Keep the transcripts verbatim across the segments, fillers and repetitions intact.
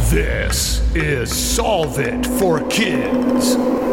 This is Solve It for Kids.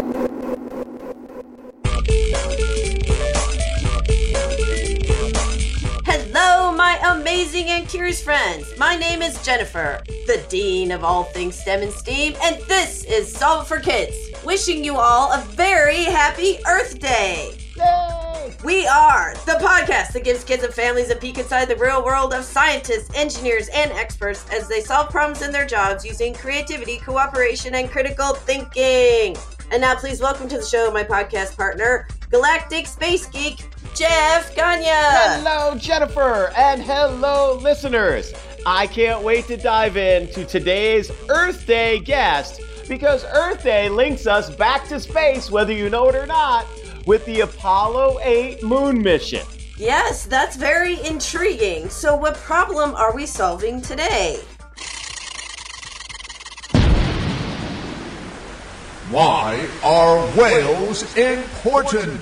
Hello, my amazing and curious friends. My name is Jennifer, the Dean of all things STEM and STEAM, and this is Solve It for Kids. Wishing you all a very happy Earth Day. Yay! We are the podcast that gives kids and families a peek inside the real world of scientists, engineers, and experts as they solve problems in their jobs using creativity, cooperation, and critical thinking. And now please welcome to the show my podcast partner, Galactic Space Geek, Jeff Gagne. Hello, Jennifer, and hello, listeners. I can't wait to dive into today's Earth Day guest because Earth Day links us back to space, whether you know it or not, with the Apollo eight moon mission. Yes, that's very intriguing. So what problem are we solving today? Why are whales important?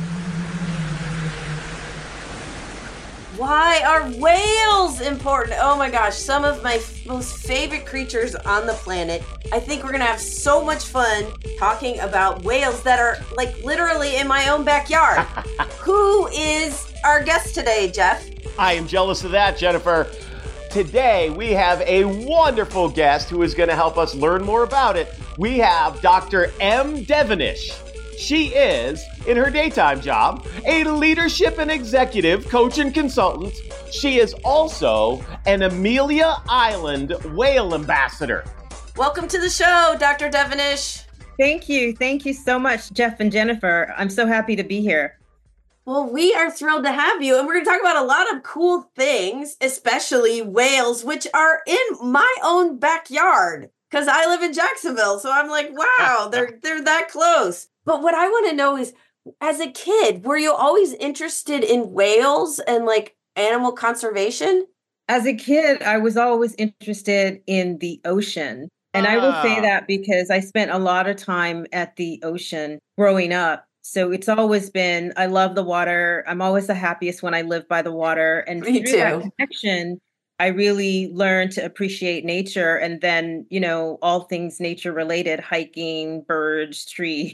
Why are whales important? Oh my gosh, some of my f- most favorite creatures on the planet. I think we're gonna have so much fun talking about whales that are like literally in my own backyard. Who is our guest today, Jeff? I am jealous of that, Jennifer. Today, we have a wonderful guest who is going to help us learn more about it. We have Doctor M. Devenish. She is, in her daytime job, a leadership and executive coach and consultant. She is also an Amelia Island whale ambassador. Welcome to the show, Doctor Devenish. Thank you. Thank you so much, Jeff and Jennifer. I'm so happy to be here. Well, we are thrilled to have you, and we're going to talk about a lot of cool things, especially whales, which are in my own backyard because I live in Jacksonville. So I'm like, wow, they're they're that close. But what I want to know is, as a kid, were you always interested in whales and like animal conservation? As a kid, I was always interested in the ocean. And I will say that because I spent a lot of time at the ocean growing up. So it's always been, I love the water. I'm always the happiest when I live by the water. And Me through too. that connection, I really learned to appreciate nature. And then, you know, all things nature related, hiking, birds, trees.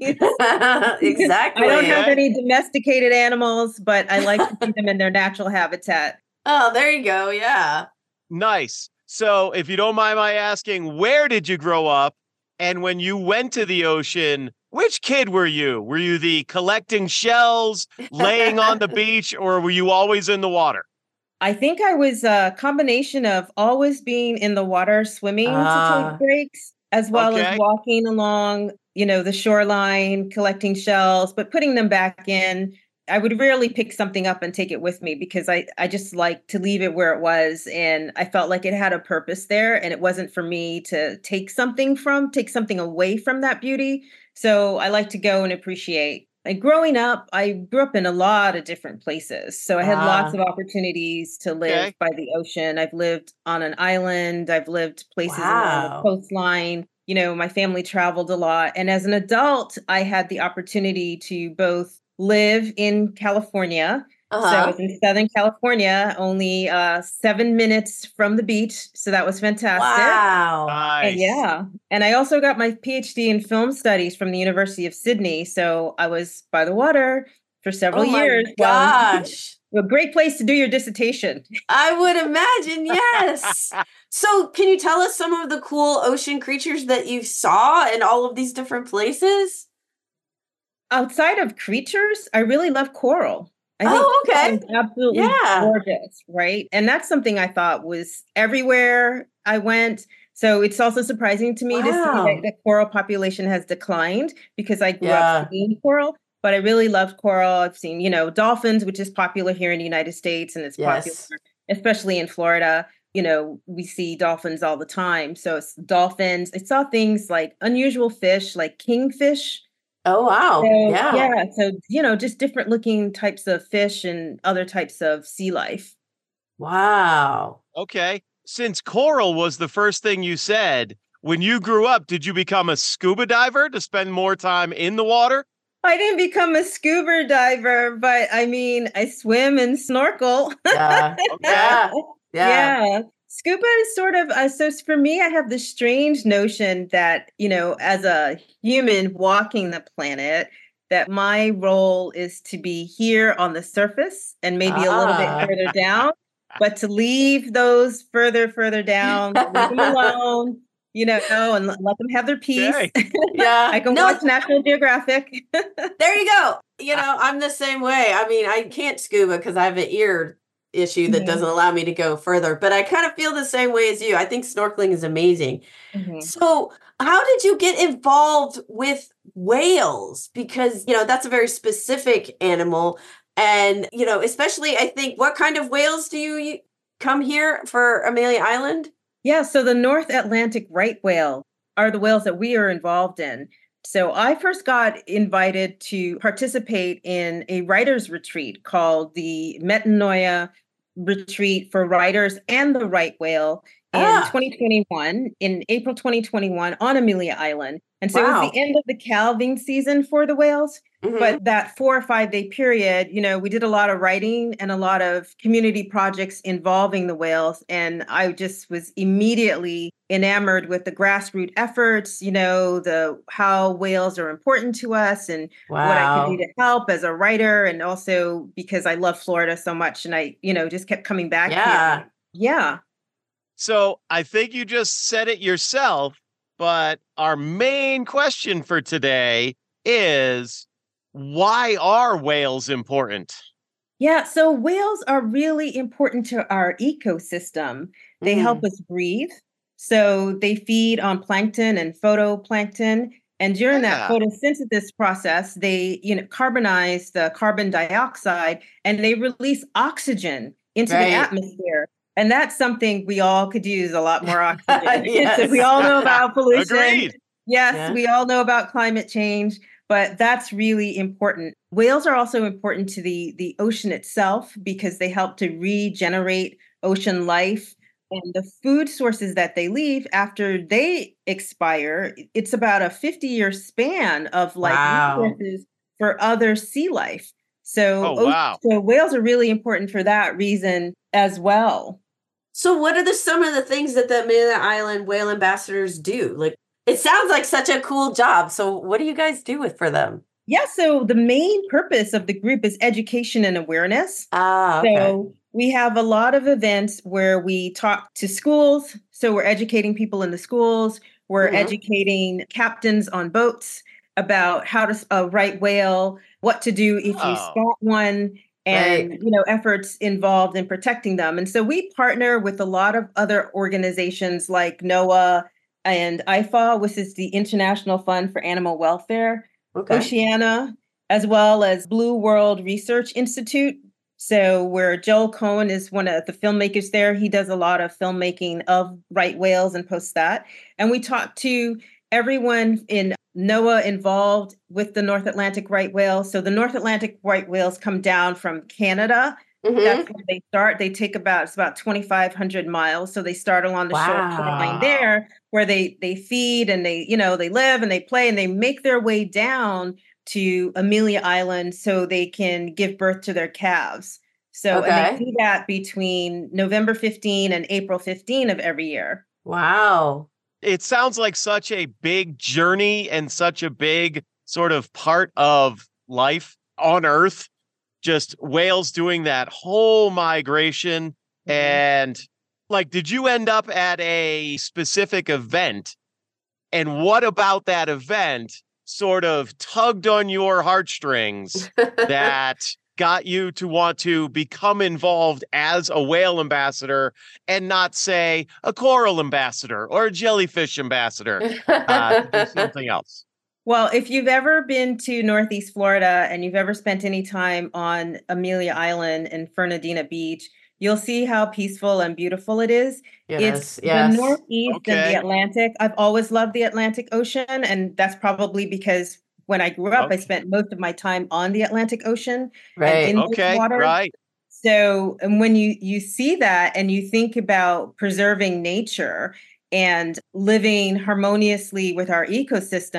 Exactly. I don't have any domesticated animals, but I like to see them in their natural habitat. Oh, there you go. Yeah. Nice. So if you don't mind my asking, where did you grow up? And when you went to the ocean, which kid were you? Were you the collecting shells, laying on the beach, or were you always in the water? I think I was a combination of always being in the water, swimming Ah. to take breaks, as well Okay. as walking along, you know, the shoreline, collecting shells, but putting them back in. I would rarely pick something up and take it with me because I, I just like to leave it where it was. And I felt like it had a purpose there and it wasn't for me to take something from, take something away from that beauty. So I like to go and appreciate. Like growing up, I grew up in a lot of different places. So I had Ah. lots of opportunities to live Okay. by the ocean. I've lived on an island. I've lived places along Wow. the coastline. You know, my family traveled a lot. And as an adult, I had the opportunity to both live in California. So I Uh-huh. was in Southern California, only uh, seven minutes from the beach. So that was fantastic. Wow. Nice. And yeah. And I also got my PhD in film studies from the University of Sydney. So I was by the water for several Oh my years. while- gosh. a great place to do your dissertation. I would imagine, yes. So can you tell us some of the cool ocean creatures that you saw in all of these different places? Outside of creatures, I really love coral. I Oh, okay. coral is absolutely Yeah. gorgeous, right? And that's something I thought was everywhere I went. So it's also surprising to me to see Wow. that the coral population has declined because I grew Yeah. up seeing coral. But I really loved coral. I've seen, you know, dolphins, which is popular here in the United States, and it's Yes. popular, especially in Florida. You know, we see dolphins all the time. So it's dolphins. I saw things like unusual fish, like kingfish. Oh, wow. So, Yeah. yeah. So, you know, just different looking types of fish and other types of sea life. Wow. Okay. Since coral was the first thing you said, when you grew up, did you become a scuba diver to spend more time in the water? I didn't become a scuba diver, but I mean, I swim and snorkel. Yeah. Okay. Yeah. Yeah. Yeah. Scuba is sort of, uh, so for me, I have this strange notion that, you know, as a human walking the planet, that my role is to be here on the surface and maybe a little bit Ah. further down, but to leave those further, further down, leave them alone, you know, and let let them have their peace. Okay. Yeah. I can No, watch National Geographic. there you go. You know, I'm the same way. I mean, I can't scuba because I have an ear issue that Mhm. doesn't allow me to go further, but I kind of feel the same way as you. I think snorkeling is amazing. Mhm. So, how did you get involved with whales? Because, you know, that's a very specific animal. And, you know, especially, I think, what kind of whales do you you come here for Amelia Island? Yeah, so the North Atlantic right whale are the whales that we are involved in. So I first got invited to participate in a writers retreat called the Metanoia Retreat for Writers and the Right Whale in Ah, twenty twenty-one, in April twenty twenty-one on Amelia Island. And so it was wow. the end of the calving season for the whales. Mhm. But that four or five day period, you know, we did a lot of writing and a lot of community projects involving the whales. And I just was immediately enamored with the grassroots efforts, you know, the how whales are important to us and what I could do Wow. to help as a writer. And also because I love Florida so much and I, you know, just kept coming back Yeah. here. Yeah. So I think you just said it yourself, but our main question for today is, why are whales important? Yeah, so whales are really important to our ecosystem. They help Mhm. us breathe. So they feed on plankton and phytoplankton. And during that Yeah. photosynthesis process, they, you know, carbonize the carbon dioxide and they release oxygen into the Right. atmosphere. And that's something we all could use a lot more oxygen. So we Yes. all know about pollution. Agreed. Yes, Yeah. we all know about climate change, but that's really important. Whales are also important to the the ocean itself because they help to regenerate ocean life and the food sources that they leave after they expire. It's about a fifty year span of like Wow. resources for other sea life. So, Oh, o- wow. so whales are really important for that reason as well. So, what are the some of the things that the Amelia Island Whale Ambassadors do? Like, it sounds like such a cool job. So, what do you guys do with for them? Yeah, so the main purpose of the group is education and awareness. Ah, okay. So we have a lot of events where we talk to schools. So we're educating people in the schools. We're Mhm. educating captains on boats about how to s- uh, right whale, what to do if you Oh. spot one, and Right. you know efforts involved in protecting them. And so we partner with a lot of other organizations like NOAA and I F A, which is the International Fund for Animal Welfare, Okay. Oceana, as well as Blue World Research Institute. So, where Joel Cohen is one of the filmmakers there, he does a lot of filmmaking of right whales and posts that. And we talk to everyone in NOAA involved with the North Atlantic right whale. So, the North Atlantic right whales come down from Canada. Mhm. That's where they start. They take about it's about twenty-five hundred miles. So they start along the shoreline Wow. there, where they they feed and they you know they live and they play and they make their way down to Amelia Island so they can give birth to their calves. So and they Okay. do that between November fifteenth and April fifteenth of every year. Wow. It sounds like such a big journey and such a big sort of part of life on Earth. Just whales doing that whole migration. Mhm. And like, did you end up at a specific event? And what about that event sort of tugged on your heartstrings that got you to want to become involved as a whale ambassador and not, say, a coral ambassador or a jellyfish ambassador, uh, to do something else? Well, if you've ever been to Northeast Florida and you've ever spent any time on Amelia Island and Fernandina Beach, you'll see how peaceful and beautiful it is. It's Yes. the Yes. Northeast and the Okay. Atlantic. I've always loved the Atlantic Ocean, and that's probably because when I grew up, I Okay. spent most of my time on the Atlantic Ocean and Right. in those Okay. waters. Right. So, and when you you see that and you think about preserving nature and living harmoniously with our ecosystem,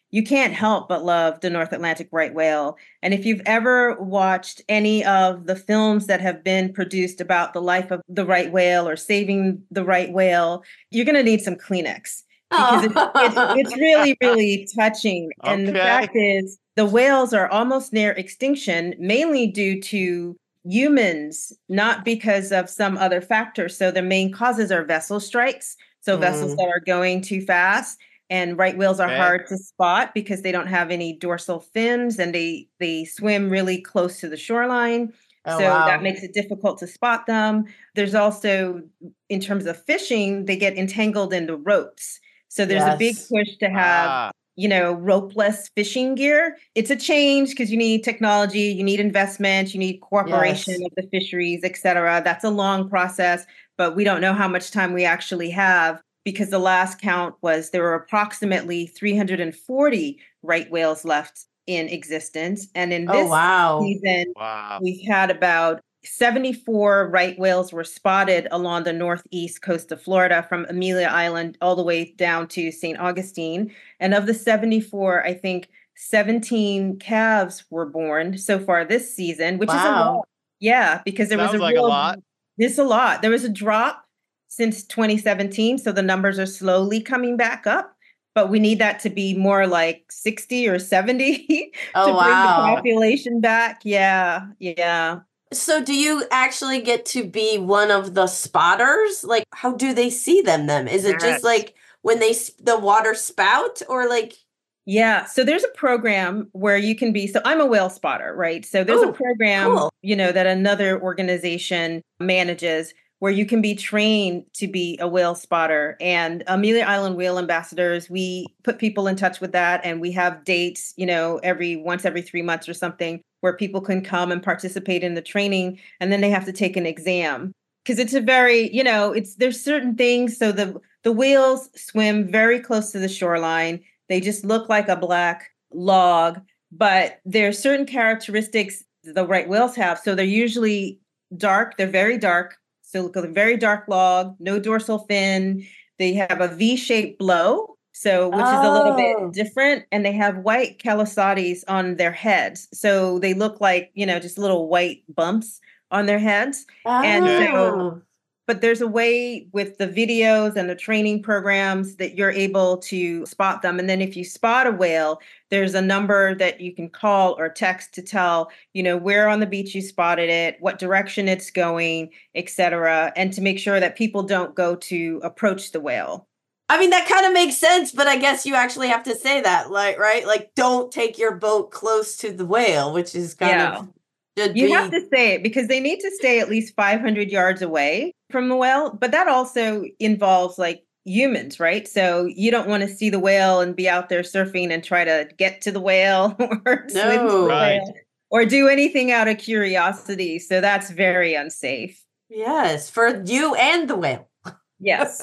you can't help but love the North Atlantic right whale. And if you've ever watched any of the films that have been produced about the life of the right whale or saving the right whale, you're going to need some Kleenex because it's, it's, it's really, really touching. And Okay. the fact is, the whales are almost near extinction, mainly due to humans, not because of some other factor. So the main causes are vessel strikes. So Mm. vessels that are going too fast. And right whales are Okay. hard to spot because they don't have any dorsal fins and they they swim really close to the shoreline. Oh, so wow. that makes it difficult to spot them. There's also, in terms of fishing, they get entangled in the ropes. So there's a big Yes. push to have, Ah, you know, ropeless fishing gear. It's a change because you need technology, you need investment, you need cooperation Yes. of the fisheries, et cetera. That's a long process, but we don't know how much time we actually have because the last count was there were approximately three hundred forty right whales left in existence. And in Oh, this wow. season, wow. we've had about seventy-four right whales were spotted along the northeast coast of Florida from Amelia Island all the way down to Saint Augustine. And of the seventy-four, I think seventeen calves were born so far this season, which is a Wow. lot. Yeah, because there was Sounds a like a real, lot. There's a lot. There was a drop since twenty seventeen, so the numbers are slowly coming back up. But we need that to be more like sixty or seventy Oh, to bring the wow. population back. Yeah, yeah. So do you actually get to be one of the spotters? Like, how do they see them then? Is it Yes. just like when they s- the water spout or like Yeah, so there's a program where you can be. So I'm a whale spotter, right? So there's Oh, a program, cool. you know, that another organization manages where you can be trained to be a whale spotter. And Amelia Island Whale Ambassadors, we put people in touch with that, and we have dates, you know, every once every three months or something, where people can come and participate in the training, and then they have to take an exam because it's a very, you know, it's there's certain things. So the the whales swim very close to the shoreline. They just look like a black log, but there are certain characteristics the right whales have. So they're usually dark. They're very dark. So look at a very dark log, no dorsal fin. They have a V-shaped blow, so which is a little Oh. bit different. And they have white calosotes on their heads. So they look like, you know, just little white bumps on their heads. And so Oh. but there's a way with the videos and the training programs that you're able to spot them. And then if you spot a whale, there's a number that you can call or text to tell, you know, where on the beach you spotted it, what direction it's going, et cetera, and to make sure that people don't go to approach the whale. I mean, that kind of makes sense, but I guess you actually have to say that, like, right? Like, don't take your boat close to the whale, which is kind Yeah. of should You be. have to say it because they need to stay at least five hundred yards away from the whale. But that also involves like humans, right? So you don't want to see the whale and be out there surfing and try to get to the whale or swim to No. the Right. whale or do anything out of curiosity. So that's very unsafe. Yes, for you and the whale. Yes.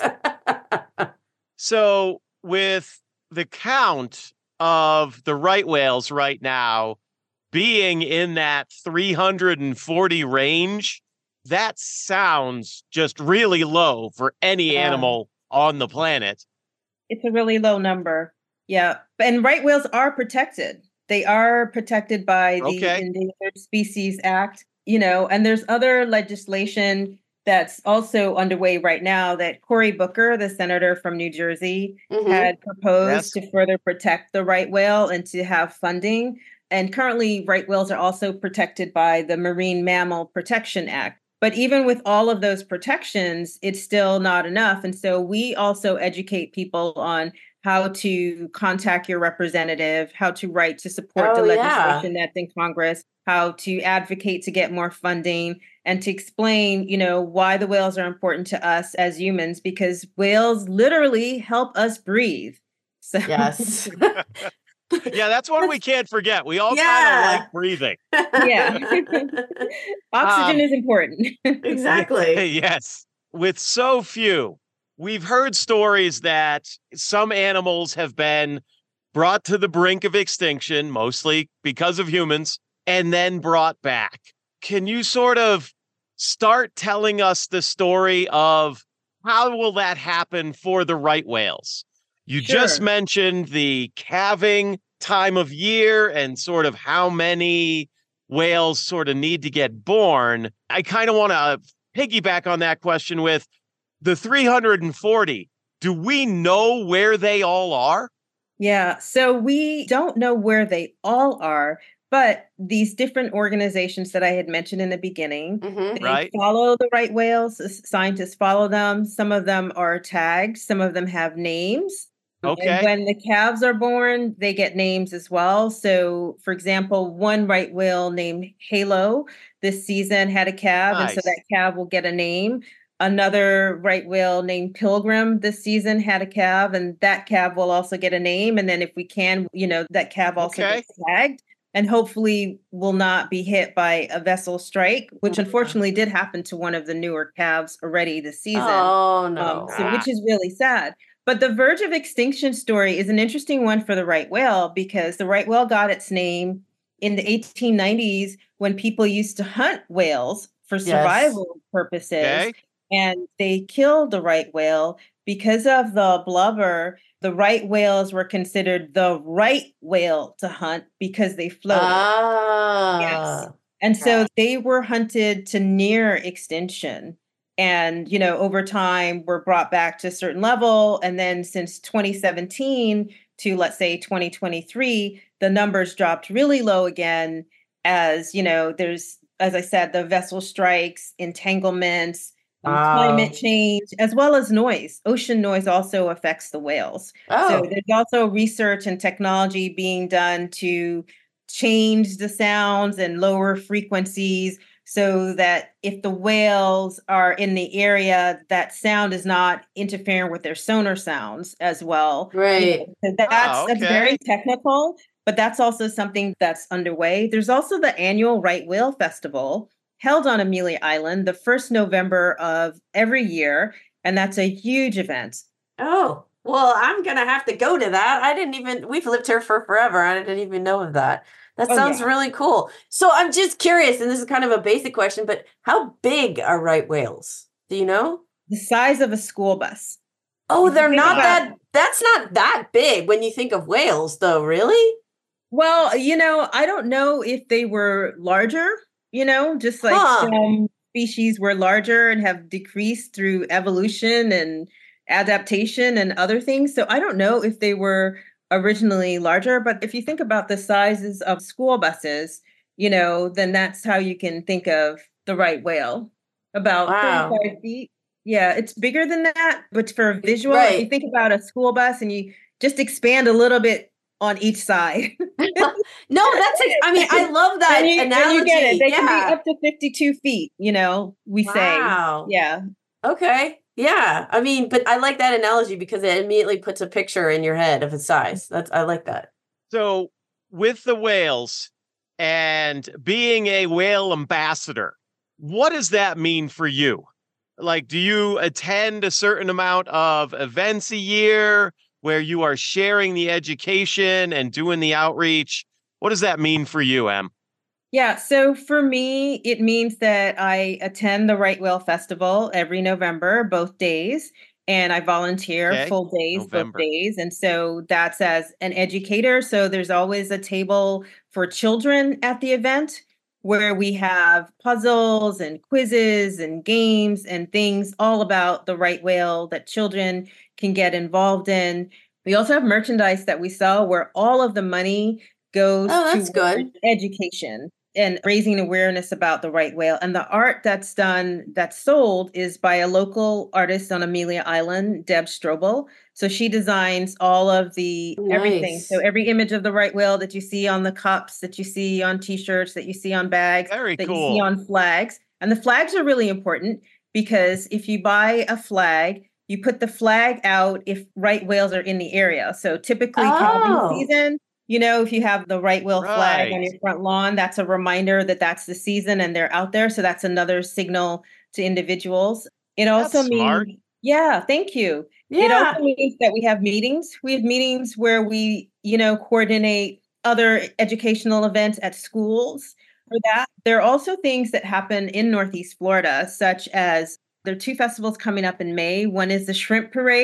So, with the count of the right whales right now being in that three hundred forty range, that sounds just really low for any Yeah. animal on the planet. It's a really low number. Yeah. And right whales are protected. They are protected by the Okay. Endangered Species Act, you know, and there's other legislation that's also underway right now that Cory Booker, the senator from New Jersey, Mhm. had proposed Yes. to further protect the right whale and to have funding. And currently, right whales are also protected by the Marine Mammal Protection Act. But even with all of those protections, it's still not enough. And so we also educate people on how to contact your representative, how to write to support Oh, the yeah. legislation that's in Congress, how to advocate to get more funding, and to explain, you know, why the whales are important to us as humans, because whales literally help us breathe. So Yes. Yeah, that's one we can't forget. We all kind Yeah. of like breathing. Yeah. Oxygen Um, is important. Exactly. Yes. With so few, we've heard stories that some animals have been brought to the brink of extinction, mostly because of humans, and then brought back. Can you sort of start telling us the story of how will that happen for the right whales? You just Sure. mentioned the calving time of year and sort of how many whales sort of need to get born. I kind of want to piggyback on that question with the three hundred forty. Do we know where they all are? Yeah, so we don't know where they all are, but these different organizations that I had mentioned in the beginning, Mm-hmm. they Right. follow the right whales. s- Scientists follow them. Some of them are tagged, some of them have names. And Okay. when the calves are born, they get names as well. So, for example, one right whale named Halo this season had a calf, and so Nice. that calf will get a name. Another right whale named Pilgrim this season had a calf, and that calf will also get a name. And then, if we can, you know, that calf also Okay. gets tagged and hopefully will not be hit by a vessel strike, which unfortunately did happen to one of the newer calves already this season. Oh Um, no. so, which is really sad. But the verge of extinction story is an interesting one for the right whale because the right whale got its name in the eighteen nineties when people used to hunt whales for Yes. survival purposes. Okay. And they killed the right whale because of the blubber. The right whales were considered the right whale to hunt because they floated. Ah. Yes. And so they were hunted to near extinction. And, you know, over time were brought back to a certain level. And then since twenty seventeen to, let's say, twenty twenty-three, the numbers dropped really low again as, you know, there's, as I said, the vessel strikes, entanglements, um, Wow. climate change, as well as noise. Ocean noise also affects the whales. So Oh. there's also research and technology being done to change the sounds and lower frequencies so that if the whales are in the area, that sound is not interfering with their sonar sounds as well. You know, Right. so that's Oh, that's okay. very technical, but that's also something that's underway. There's also the annual Right Whale Festival held on Amelia Island the first November of every year, and that's a huge event. Oh. Well, I'm gonna have to go to that. I didn't even we've lived here for forever. I didn't even know of that. That Oh, sounds yeah. really cool. So I'm just curious, and this is kind of a basic question, but how big are right whales? Do you know? The size of a school bus. Oh, If you they're think not about- that that's not that big when you think of whales, though, really? Well, you know, I don't know if they were larger, you know, just like Huh. some species were larger and have decreased through evolution and adaptation and other things. So I don't know if they were originally larger, but if you think about the sizes of school buses, you know, then that's how you can think of the right whale. About Wow. thirty-five feet. Yeah, it's bigger than that, but for a visual, if you Right. think about a school bus and you just expand a little bit on each side. No, that's ex- I mean, I love that and you, and analogy. you get it. They can Yeah. be up to fifty-two feet, you know, we Wow. say. Yeah. Okay. Yeah. I mean, but I like that analogy because it immediately puts a picture in your head of its size. That's I like that. So, with the whales and being a whale ambassador, what does that mean for you? Like, do you attend a certain amount of events a year where you are sharing the education and doing the outreach? What does that mean for you, Em? Yeah. So for me, it means that I attend the Right Whale Festival every November, both days, and I volunteer Okay. full days, November. both days. And so that's as an educator. So there's always a table for children at the event where we have puzzles and quizzes and games and things all about the right whale that children can get involved in. We also have merchandise that we sell where all of the money goes Oh, that's to good. education and raising awareness about the right whale. And the art that's done, that's sold, is by a local artist on Amelia Island, Deb Strobel. So she designs all of the everything. Nice. So every image of the right whale that you see on the cups, that you see on t-shirts, that you see on bags, Very that you cool. see on flags. And the flags are really important because if you buy a flag, you put the flag out if right whales are in the area. So typically calving Oh. season, you know, if you have the right whale flag on Right. your front lawn, that's a reminder that that's the season and they're out there. So that's another signal to individuals. It also That's smart. means, yeah, thank you. It Yeah. also means that we have meetings. We have meetings where we, you know, coordinate other educational events at schools for that. There are also things that happen in Northeast Florida, such as there are two festivals coming up in May. One is the Shrimp Parade,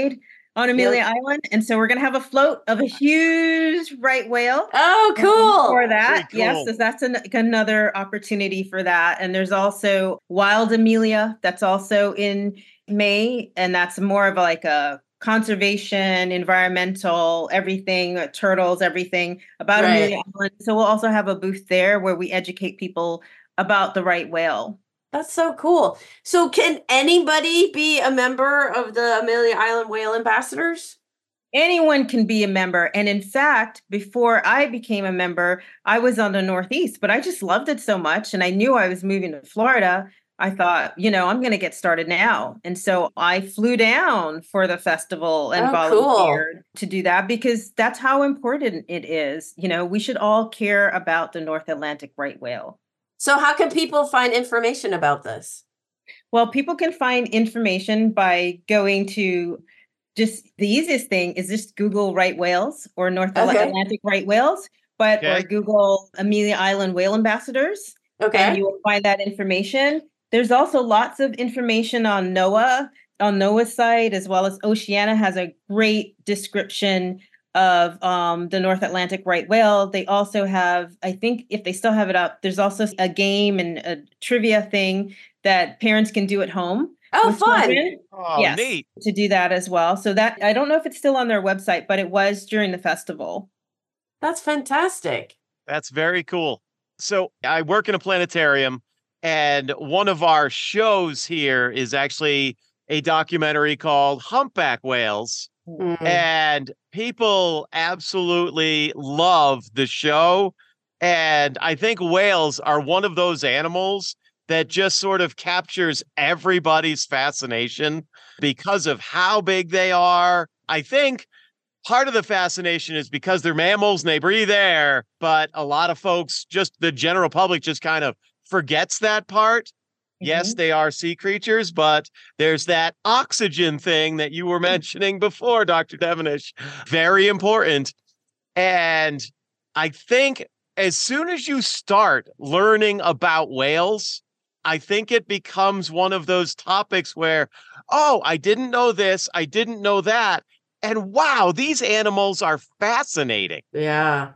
on Amelia Island. And so we're going to have a float of a huge right whale. Oh, um, cool. For that. Pretty Yes, cool. so that's an, another opportunity for that. And there's also Wild Amelia. That's also in May. And that's more of like a conservation, environmental, everything, uh, turtles, everything about Right. Amelia Island. So we'll also have a booth there where we educate people about the right whale. That's so cool. So can anybody be a member of the Amelia Island Whale Ambassadors? Anyone can be a member. And in fact, before I became a member, I was on the Northeast, but I just loved it so much. And I knew I was moving to Florida. I thought, you know, I'm going to get started now. And so I flew down for the festival and Oh, cool. volunteered to do that because that's how important it is. You know, we should all care about the North Atlantic right whale. So how can people find information about this? Well, people can find information by going to just the easiest thing is just Google right whales or North Okay. Atlantic right whales, but Okay. or Google Amelia Island Whale Ambassadors, and Okay. you will find that information. There's also lots of information on NOAA, on NOAA's site, as well as Oceana has a great description of um, the North Atlantic right whale. They also have, I think if they still have it up, there's also a game and a trivia thing that parents can do at home. Oh, with fun. children. Oh, Yes, neat. to do that as well. So that, I don't know if it's still on their website, but it was during the festival. That's fantastic. That's very cool. So I work in a planetarium, and one of our shows here is actually a documentary called Humpback Whales. Mm. And people absolutely love the show. And I think whales are one of those animals that just sort of captures everybody's fascination because of how big they are. I think part of the fascination is because they're mammals and they breathe air, but a lot of folks, just the general public, just kind of forgets that part. Yes, they are sea creatures, but there's that oxygen thing that you were mentioning before, Doctor Devenish. Very important. And I think as soon as you start learning about whales, I think it becomes one of those topics where, oh, I didn't know this, I didn't know that. And wow, these animals are fascinating. Yeah.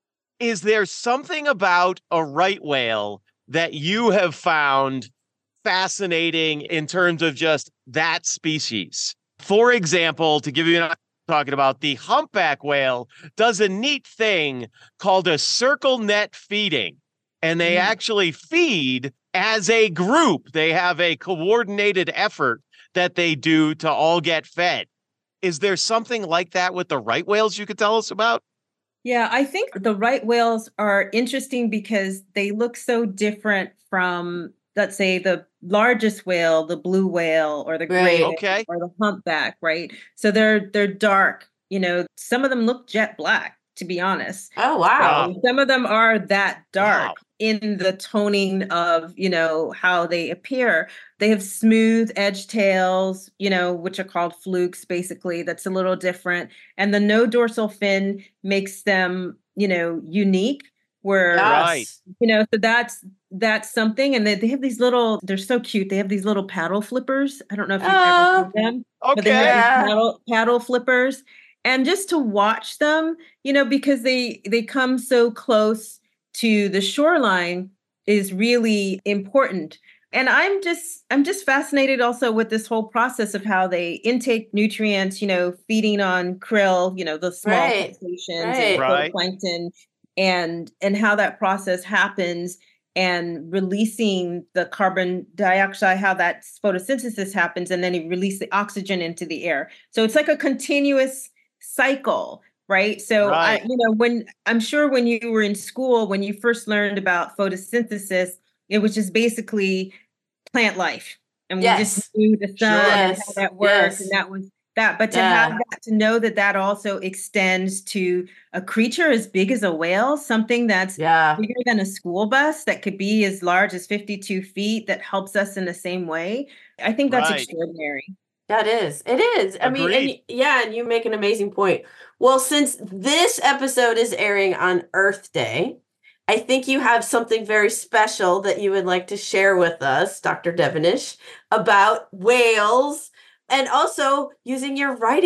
Is there something about a right whale that you have found fascinating in terms of just that species? For example, to give you an talking about, the humpback whale does a neat thing called a circle net feeding, and they Mm. actually feed as a group. They have a coordinated effort that they do to all get fed. Is there something like that with the right whales you could tell us about? Yeah, I think the right whales are interesting because they look so different from, let's say, the largest whale, the blue whale or the gray Right. whale Okay. or the humpback, right? So they're they're dark. You know, some of them look jet black, to be honest. Oh, wow. Um, some of them are that dark Wow. in the toning of, you know, how they appear. They have smooth edge tails, you know, which are called flukes, basically. That's a little different. And the no dorsal fin makes them, you know, unique. Where, Right. you know, so that's that's something. And they, they have these little, they're so cute. They have these little paddle flippers. I don't know if you've Oh. ever seen them. But they Okay. have Yeah. these paddle, paddle flippers. And just to watch them, you know, because they they come so close to the shoreline is really important. And I'm just I'm just fascinated also with this whole process of how they intake nutrients, you know, feeding on krill, you know, the small Right. crustaceans Right. and Right. phytoplankton, and and how that process happens and releasing the carbon dioxide, how that photosynthesis happens, and then you release the oxygen into the air. So it's like a continuous cycle, right? So Right. I, you know, when I'm sure when you were in school, when you first learned about photosynthesis, it was just basically plant life. And we Yes. just knew the sun and how Yes. that worked. Yes. And that was that. But to Yeah. have that, to know that that also extends to a creature as big as a whale, something that's Yeah. bigger than a school bus that could be as large as fifty-two feet that helps us in the same way. I think that's Right. extraordinary. That is. It is. I mean, and Agreed. y- yeah, and you make an amazing point. Well, since this episode is airing on Earth Day, I think you have something very special that you would like to share with us, Doctor Devenish, about whales and also using your writing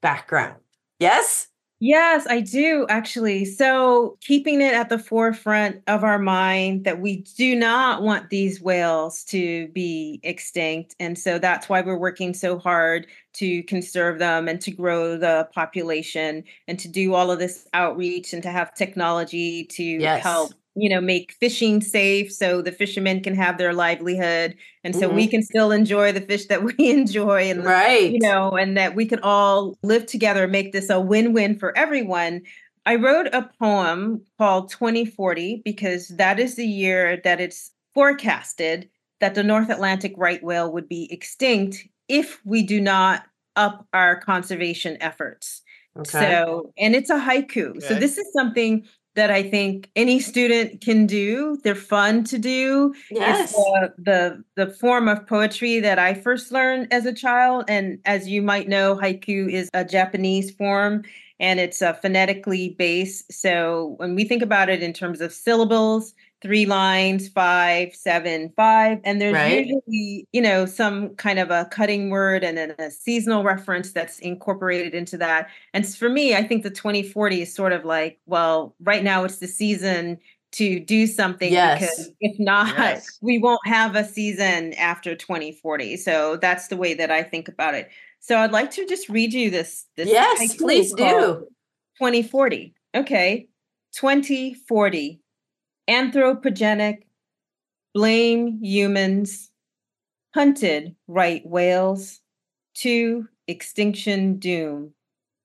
background. Yes? Yes, I do actually. So keeping it at the forefront of our mind that we do not want these whales to be extinct. And so that's why we're working so hard to conserve them and to grow the population and to do all of this outreach and to have technology to Yes. help, you know, make fishing safe so the fishermen can have their livelihood. And so Mhm. we can still enjoy the fish that we enjoy and Right. you know, and that we could all live together, make this a win-win for everyone. I wrote a poem called twenty forty because that is the year that it's forecasted that the North Atlantic right whale would be extinct if we do not up our conservation efforts. Okay. So, and it's a haiku. So Okay. this is something that I think any student can do. They're fun to do. Yes. It's the, the the form of poetry that I first learned as a child. And as you might know, haiku is a Japanese form and it's uh, phonetically based. So when we think about it in terms of syllables, three lines, five, seven, five, and there's Right. usually, you know, some kind of a cutting word and then a seasonal reference that's incorporated into that. And for me, I think the twenty forty is sort of like, well, right now it's the season to do something Yes. because if not, Yes. we won't have a season after twenty forty. So that's the way that I think about it. So I'd like to just read you this. this Yes, haiku please do. called twenty forty. Okay. twenty forty. Anthropogenic, blame humans, hunted right whales, to extinction doom.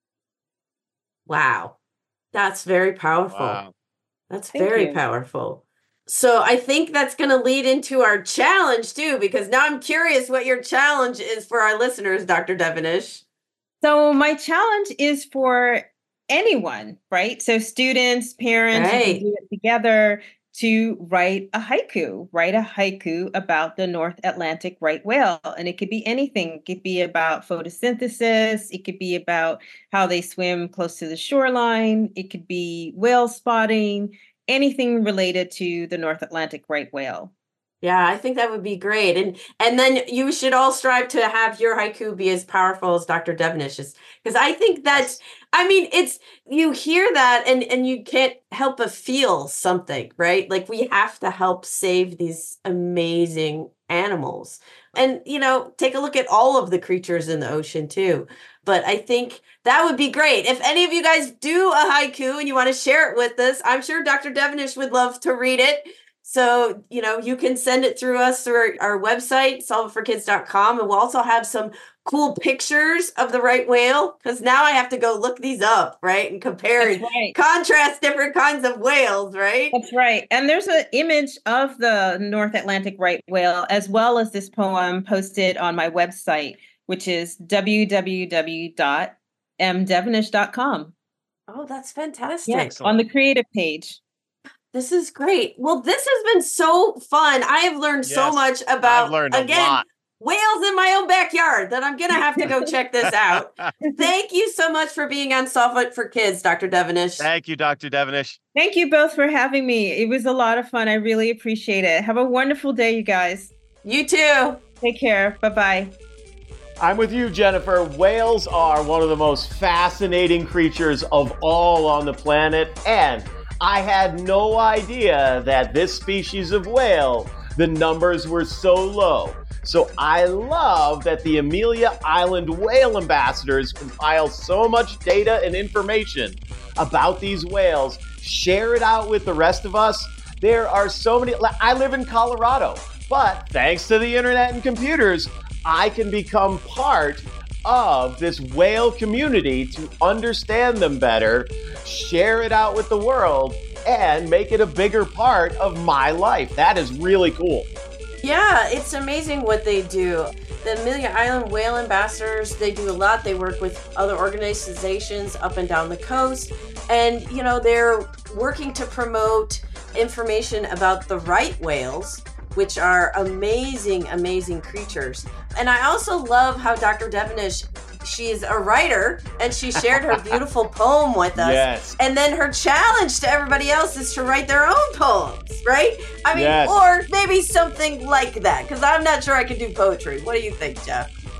Wow. That's very powerful. Wow. That's Thank very you. powerful. So I think that's going to lead into our challenge too, because now I'm curious what your challenge is for our listeners, Doctor Devenish. So my challenge is for anyone, right? So students, parents, you Right. can do it together to write a haiku, write a haiku about the North Atlantic right whale. And it could be anything. It could be about photosynthesis. It could be about how they swim close to the shoreline. It could be whale spotting, anything related to the North Atlantic right whale. Yeah, I think that would be great. And and then you should all strive to have your haiku be as powerful as Doctor Devenish's. Because I think that's, I mean, it's, you hear that and, and you can't help but feel something, right? Like we have to help save these amazing animals. And, you know, take a look at all of the creatures in the ocean too. But I think that would be great. If any of you guys do a haiku and you want to share it with us, I'm sure Doctor Devenish would love to read it. So, you know, you can send it through us through our, our website, solve it for kids dot com. And we'll also have some cool pictures of the right whale, because now I have to go look these up, right? And compare That's and right. contrast different kinds of whales, right? That's right. And there's an image of the North Atlantic right whale, as well as this poem posted on my website, which is w w w dot m devenish dot com. Oh, that's fantastic. Yes, on the creative page. This is great. Well, this has been so fun. I have learned so Yes, much about, I've learned a again, lot. whales in my own backyard that I'm going to have to go check this out. Thank you so much for being on Solve It for Kids, Doctor Devenish. Thank you, Doctor Devenish. Thank you both for having me. It was a lot of fun. I really appreciate it. Have a wonderful day, you guys. You too. Take care. Bye-bye. I'm with you, Jennifer. Whales are one of the most fascinating creatures of all on the planet, and I had no idea that this species of whale, the numbers were so low. So I love that the Amelia Island Whale Ambassadors compile so much data and information about these whales, share it out with the rest of us. There are so many, I live in Colorado, but thanks to the internet and computers, I can become part of this whale community to understand them better, share it out with the world, and make it a bigger part of my life. That is really cool. Yeah, it's amazing what they do. The Amelia Island Whale Ambassadors, they do a lot. They work with other organizations up and down the coast. And, you know, they're working to promote information about the right whales, which are amazing, amazing creatures. And I also love how Doctor Devenish, she is a writer, and she shared her beautiful poem with us. Yes. And then her challenge to everybody else is to write their own poems, right? I mean, Yes. or maybe something like that, because I'm not sure I can do poetry. What do you think, Jeff?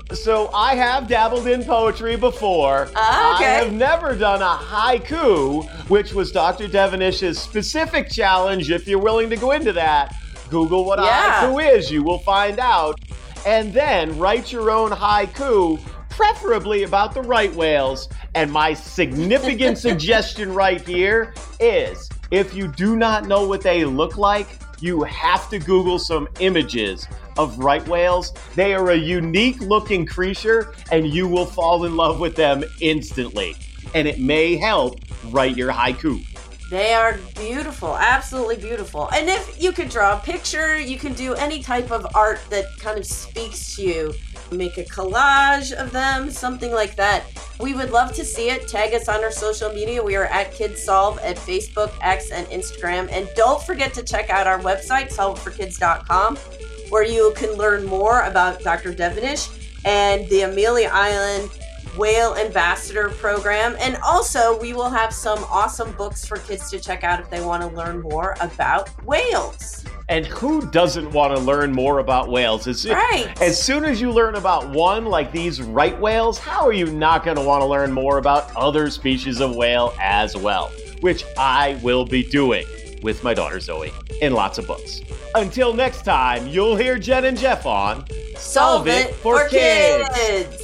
So I have dabbled in poetry before. Ah, okay. I have never done a haiku, which was Doctor Devenish's specific challenge. If you're willing to go into that, Google what Yeah. a haiku is. You will find out. And then write your own haiku, preferably about the right whales. And my significant suggestion right here is, if you do not know what they look like, you have to Google some images of right whales. They are a unique looking creature, and you will fall in love with them instantly. And it may help write your haiku. They are beautiful, absolutely beautiful. And if you could draw a picture, you can do any type of art that kind of speaks to you. Make a collage of them, something like that. We would love to see it. Tag us on our social media. We are at Kids Solve at Facebook, X, and Instagram. And don't forget to check out our website, solve for kids dot com, where you can learn more about Doctor Devenish and the Amelia Island Whale Ambassador Program. And also, we will have some awesome books for kids to check out if they want to learn more about whales. And who doesn't want to learn more about whales? As soon, Right. as soon as you learn about one, like these right whales, how are you not going to want to learn more about other species of whale as well? Which I will be doing with my daughter Zoe in lots of books. Until next time, you'll hear Jen and Jeff on Solve it for kids.